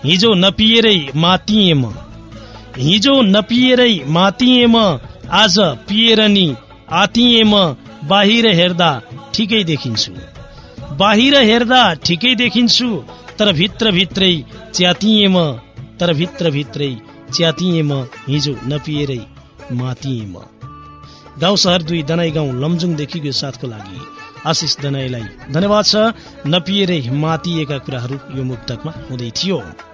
हिजो नपिएरै मातिए म, हिजो नपिएरै मातिए म, आज पिएर नि आतिए म। बाहिर हेर्दा ठिकै देखिन्छु, बाहिर हेर्दा ठिकै देखिन्छु, तर भित्रभित्रै च्यातिए म, तर भित्रभित्रै च्यातिए म। हिजो नपिएरै मातिए म। गाउँ शहर 2 दनाई गाउँ लमजुङदेखिको साथको लागि आशिष दनाईलाई धन्यवाद छ। नपिएरै मातिएका कुराहरू यो मुक्तकमा हुँदै थियो।